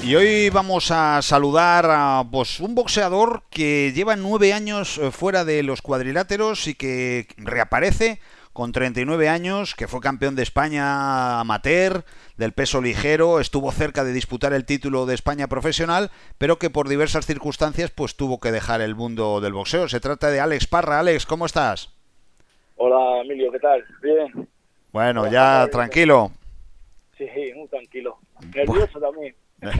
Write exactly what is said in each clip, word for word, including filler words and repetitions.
Y hoy vamos a saludar a pues, un boxeador que lleva nueve años fuera de los cuadriláteros y que reaparece con treinta y nueve años, que fue campeón de España amateur del peso ligero, estuvo cerca de disputar el título de España profesional, pero que por diversas circunstancias pues tuvo que dejar el mundo del boxeo. Se trata de Alex Parra. Alex, ¿cómo estás? Hola, Emilio, ¿qué tal? Bien. Bueno, ya tranquilo. Sí, muy tranquilo. Nervioso también.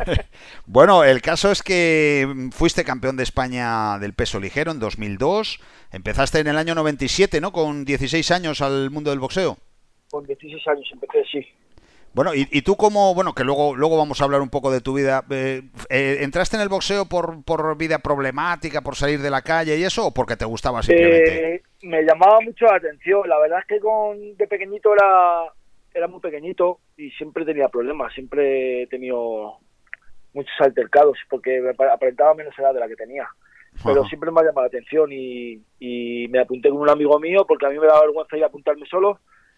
Bueno, el caso es que fuiste campeón de España del peso ligero en dos mil dos. Empezaste en el año noventa y siete, ¿no? Con dieciséis años al mundo del boxeo. Con dieciséis años empecé, sí. Bueno, y, y tú como, bueno, que luego luego vamos a hablar un poco de tu vida. Eh, eh, ¿Entraste en el boxeo por, por vida problemática, por salir de la calle y eso, o porque te gustaba simplemente? Eh, me llamaba mucho la atención. La verdad es que con de pequeñito era, era muy pequeñito y siempre tenía problemas. Siempre he tenido muchos altercados porque me aparentaba menos edad de la que tenía, pero uh-huh. siempre me ha llamado la atención y, y me apunté con un amigo mío porque a mí me daba vergüenza ir a apuntarme solo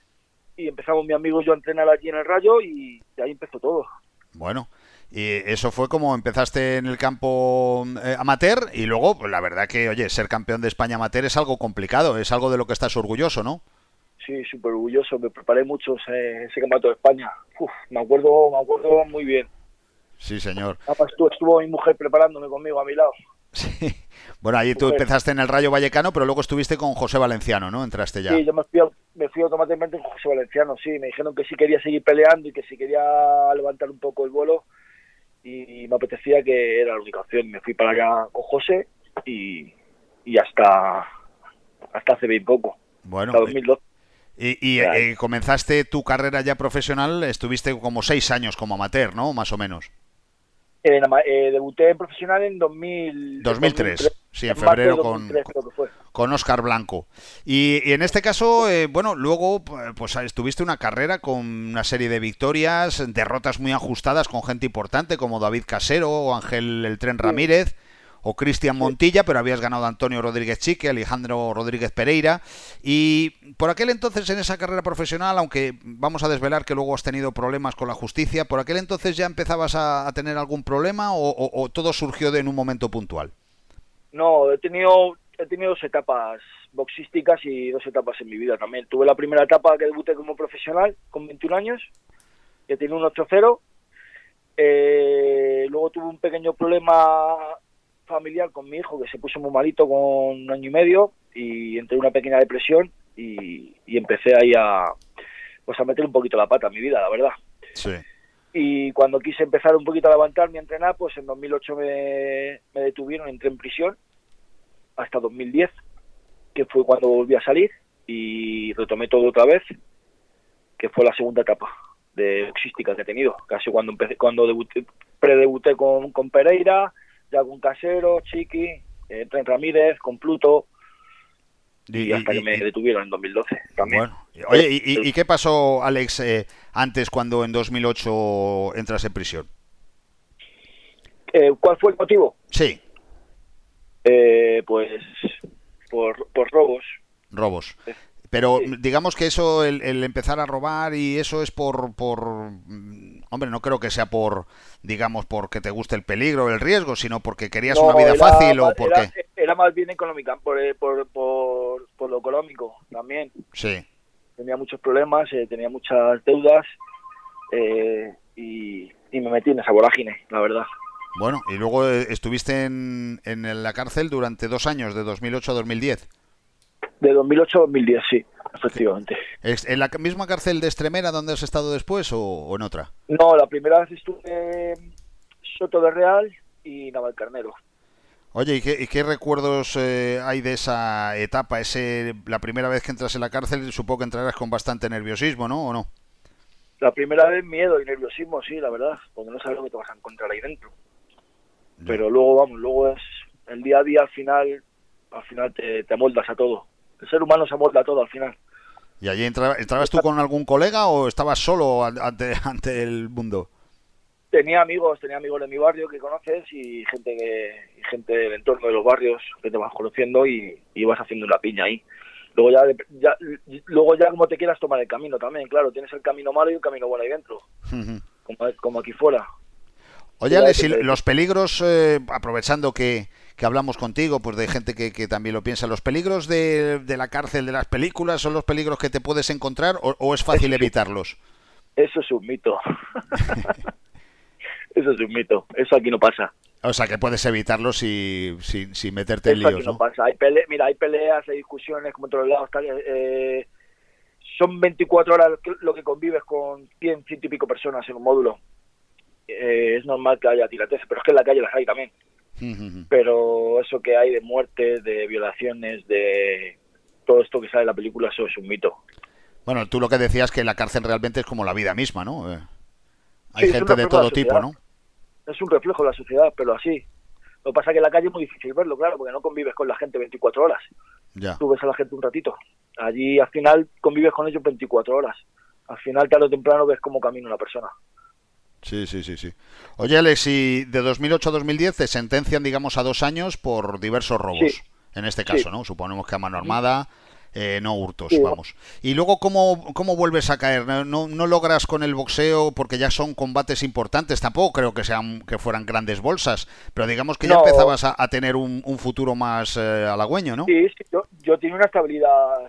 y empezamos mi amigo y yo a entrenar allí en el Rayo y de ahí empezó todo. Bueno, y eso fue como empezaste en el campo eh, amateur y luego, pues la verdad que, oye, ser campeón de España amateur es algo complicado, es algo de lo que estás orgulloso, ¿no? Sí, súper orgulloso, me preparé mucho ese, ese campeonato de España. Uf, me acuerdo, me acuerdo muy bien. Sí, señor. Además, estuvo, estuvo mi mujer preparándome conmigo a mi lado. Sí. Bueno, ahí tú empezaste en el Rayo Vallecano, pero luego estuviste con José Valenciano, ¿no? Entraste ya. Sí, yo me fui, me fui automáticamente con José Valenciano, sí. Me dijeron que sí quería seguir peleando y que sí quería levantar un poco el vuelo y, y me apetecía, que era la única opción. Me fui para allá con José y, y hasta, hasta hace bien poco. Bueno. Hasta dos mil doce. Y, y eh, comenzaste tu carrera ya profesional, estuviste como seis años como amateur, ¿no? Más o menos. Eh, eh, debuté en profesional en dos mil, dos mil tres, dos mil tres, sí, en febrero con, con Óscar Blanco. Y, y en este caso, eh, bueno, luego pues estuviste una carrera con una serie de victorias, derrotas muy ajustadas con gente importante como David Casero o Ángel El Tren Ramírez. Sí. O Cristian Montilla, pero habías ganado a Antonio Rodríguez Chique, Alejandro Rodríguez Pereira. Y por aquel entonces, en esa carrera profesional, aunque vamos a desvelar que luego has tenido problemas con la justicia, ¿por aquel entonces ya empezabas a, a tener algún problema o, o, o todo surgió de en un momento puntual? No, he tenido, he tenido dos etapas boxísticas y dos etapas en mi vida también. Tuve la primera etapa que debuté como profesional, con veintiún años, que tenía un ocho cero. Eh, luego tuve un pequeño problema familiar con mi hijo, que se puso muy malito con un año y medio y entré en una pequeña depresión y, y empecé ahí a pues a meter un poquito la pata en mi vida, la verdad. Sí. Y cuando quise empezar un poquito a levantarme y a entrenar, pues en dos mil ocho me, me detuvieron, entré en prisión hasta dos mil diez, que fue cuando volví a salir y retomé todo otra vez, que fue la segunda etapa de boxística que he tenido, casi cuando empecé, cuando debuté, predebuté con, con Pereira, ya con Casero, Chiqui, eh, Tren Ramírez, con Pluto, y, y hasta y, que me y, detuvieron en dos mil doce también. Bueno. Oye, ¿y, y, ¿y qué pasó, Alex, eh, antes cuando en dos mil ocho entras en prisión? Eh, ¿Cuál fue el motivo? Sí. Eh, pues por, por robos. Robos. Pero sí. Digamos que eso, el, el empezar a robar y eso es por, por... Hombre, no creo que sea por, digamos, porque te guste el peligro o el riesgo, sino porque querías no, una vida era, fácil o por era, qué. Era más bien económica, por, por, por, por lo económico también. Sí. Tenía muchos problemas, eh, tenía muchas deudas eh, y, y me metí en esa vorágine, la verdad. Bueno, y luego estuviste en, en la cárcel durante dos años, de dos mil ocho a dos mil diez. De dos mil ocho a dos mil diez, sí, efectivamente. ¿En la misma cárcel de Extremera donde has estado después o, o en otra? No, la primera vez estuve en Soto de Real y Navalcarnero. Oye, ¿y qué, y qué recuerdos eh, hay de esa etapa? Ese, la primera vez que entras en la cárcel, supongo que entrarás con bastante nerviosismo, ¿no? ¿O no? La primera vez miedo y nerviosismo, sí, la verdad, porque no sabes lo que te vas a encontrar ahí dentro. Ya. Pero luego, vamos, luego es el día a día, al final, al final te, te amoldas a todo. El ser humano se amolda a todo al final. ¿Y allí entra, entrabas tú con algún colega o estabas solo ante, ante el mundo? Tenía amigos, tenía amigos de mi barrio que conoces y gente que, y gente del entorno de los barrios que te vas conociendo y, y vas haciendo una piña ahí. Luego ya, ya, luego ya como te quieras tomar el camino también, claro, tienes el camino malo y el camino bueno ahí dentro, uh-huh. como, como aquí fuera. Oye, Alex, y los peligros, eh, aprovechando que, que hablamos contigo, pues de gente que, que también lo piensa, ¿los peligros de, de la cárcel, de las películas, son los peligros que te puedes encontrar o, o es fácil eso evitarlos? Eso es un mito. Eso es un mito. Eso aquí no pasa. O sea, que puedes evitarlos sin, sin, sin meterte eso en líos, aquí no, ¿no? Pasa. Hay pele Mira, hay peleas, hay discusiones, como en todos lados. Eh, son veinticuatro horas lo que convives con cien, ciento y pico personas en un módulo. Eh, es normal que haya tiroteos, pero es que en la calle las hay también. Uh-huh. Pero eso que hay de muertes, de violaciones, de todo esto que sale en la película, eso es un mito. Bueno, tú lo que decías que la cárcel realmente es como la vida misma, ¿no? Eh, hay sí, gente de todo de tipo, ¿no? Es un reflejo de la sociedad, pero así. Lo que pasa es que en la calle es muy difícil verlo, claro, porque no convives con la gente veinticuatro horas. Ya. Tú ves a la gente un ratito. Allí al final convives con ellos veinticuatro horas. Al final, tarde o temprano, ves cómo camina una persona. Sí, sí, sí, sí. Oye, Alex, y de dos mil ocho a dos mil diez te sentencian, digamos, a dos años por diversos robos. Sí. En este caso, sí. ¿no? Suponemos que a mano armada, eh, no hurtos, sí. vamos. Y luego, ¿cómo, cómo vuelves a caer? ¿No, no logras con el boxeo porque ya son combates importantes? Tampoco creo que sean que fueran grandes bolsas, pero digamos que ya no. empezabas a, a tener un, un futuro más eh, halagüeño, ¿no? Sí, sí yo, yo tenía una estabilidad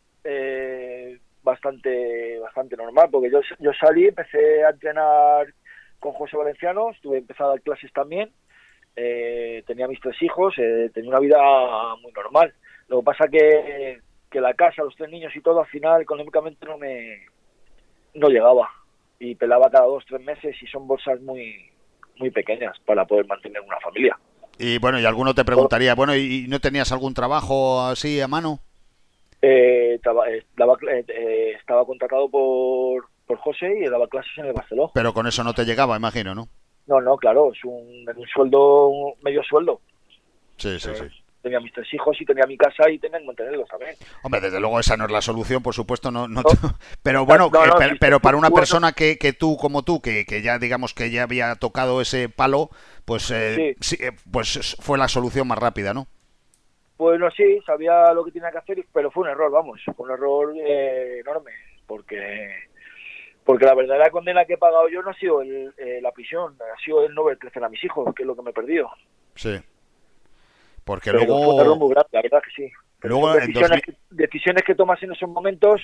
eh, bastante bastante normal, porque yo, yo salí, empecé a entrenar con José Valenciano, estuve empezando a dar clases también, eh, tenía mis tres hijos, eh, tenía una vida muy normal. Lo que pasa que, que la casa, los tres niños y todo, al final económicamente no me no llegaba y pelaba cada dos, tres meses y son bolsas muy muy pequeñas para poder mantener una familia. Y bueno, y alguno te preguntaría, bueno, ¿y no tenías algún trabajo así a mano? Eh, estaba, estaba, eh, estaba contratado por, por José y daba clases en el Barceló. Pero con eso no te llegaba, imagino, ¿no? No, no, claro, es un, un sueldo, un medio sueldo. Sí, sí, sí. Tenía mis tres hijos y tenía mi casa y tenía que mantenerlos también. Hombre, desde luego esa no es la solución, por supuesto, no, no, no. Pero bueno, no, no, pero, pero para una persona que, que tú, como tú, que, que ya digamos que ya había tocado ese palo, pues, eh, sí. Sí, pues fue la solución más rápida, ¿no? Bueno, sí, sabía lo que tenía que hacer, pero fue un error, vamos, fue un error eh, enorme, porque porque la verdadera condena que he pagado yo no ha sido el, eh, la prisión, ha sido el no ver crecer a mis hijos, que es lo que me he perdido. Sí. Porque pero luego... fue un error muy grande, la verdad que sí. Luego, decisiones, en dos mil... que, decisiones que tomas en esos momentos,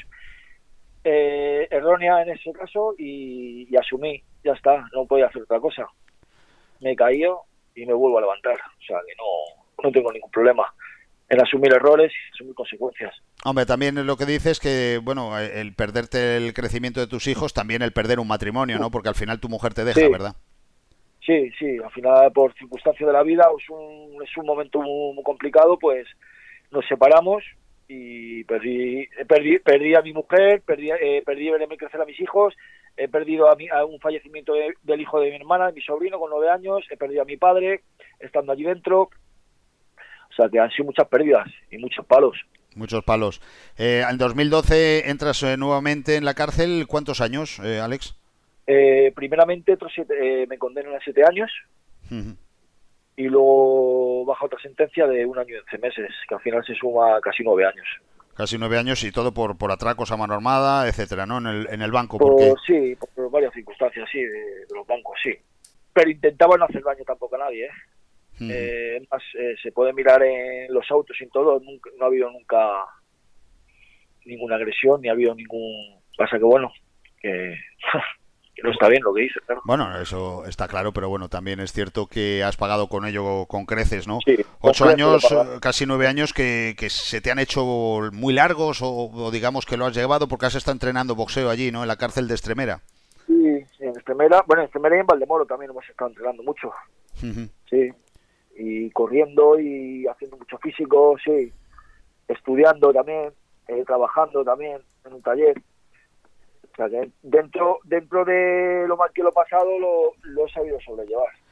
eh, erróneas en ese caso, y, y asumí, ya está, no podía hacer otra cosa. Me he caído y me vuelvo a levantar, o sea que no, no tengo ningún problema en asumir errores y asumir consecuencias. Hombre, también lo que dices que, bueno, el perderte el crecimiento de tus hijos, también el perder un matrimonio, ¿no? Porque al final tu mujer te deja, sí. ¿verdad? Sí, sí, al final por circunstancias de la vida es un, es un momento muy, muy complicado, pues nos separamos y perdí perdí, perdí a mi mujer, perdí, eh, perdí verme crecer a mis hijos, he perdido a, mi, a un fallecimiento de, del hijo de mi hermana, de mi sobrino con nueve años, he perdido a mi padre estando allí dentro. O sea, que han sido muchas pérdidas y muchos palos. Muchos palos. Eh, en dos mil doce entras eh, nuevamente en la cárcel. ¿Cuántos años, eh, Alex? Eh, primeramente otros siete, eh, me condenan a siete años. Uh-huh. Y luego baja otra sentencia de un año y once meses, que al final se suma casi nueve años. Casi nueve años y todo por, por atracos a mano armada, etcétera, ¿no? En el, en el banco. Por, porque... Sí, por, por varias circunstancias, sí, de, de los bancos, sí. Pero intentaba no hacer daño tampoco a nadie, ¿eh? Hmm. Eh, más, eh, se puede mirar en los autos y en todo, nunca, no ha habido nunca ninguna agresión, ni ha habido ningún... Pasa que bueno, que, que no está bien lo que hice, claro. Bueno, eso está claro, pero bueno, también es cierto que has pagado con ello con creces, ¿no? Sí, Ocho años, casi nueve años que, que se te han hecho muy largos o, o digamos que lo has llevado porque has estado entrenando boxeo allí, ¿no? En la cárcel de Extremera. Sí, en Extremera, bueno, en Extremera y en Valdemoro también hemos estado entrenando mucho. Uh-huh. Sí. Y corriendo y haciendo mucho físico, sí, estudiando también, eh, trabajando también en un taller. O sea que dentro dentro de lo mal que lo he pasado lo, lo he sabido sobrellevar.